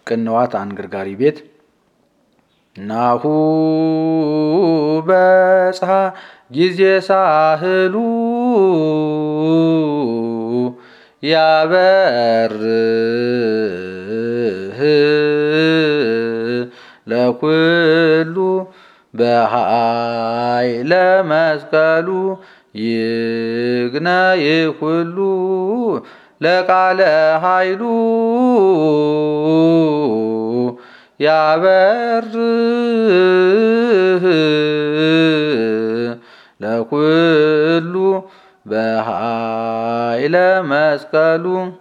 ቅንዋት አንግርጋሪ ቤት ናሁ በጽሐ ጊዜ ሳህሉ ያበርህ ለኩሉ በኃይለ መስቀሉ ይግነይ ኩሉ ለቃለ ኃይሉ ያበርህ ለኩሉ በኃይለ መስቀሉ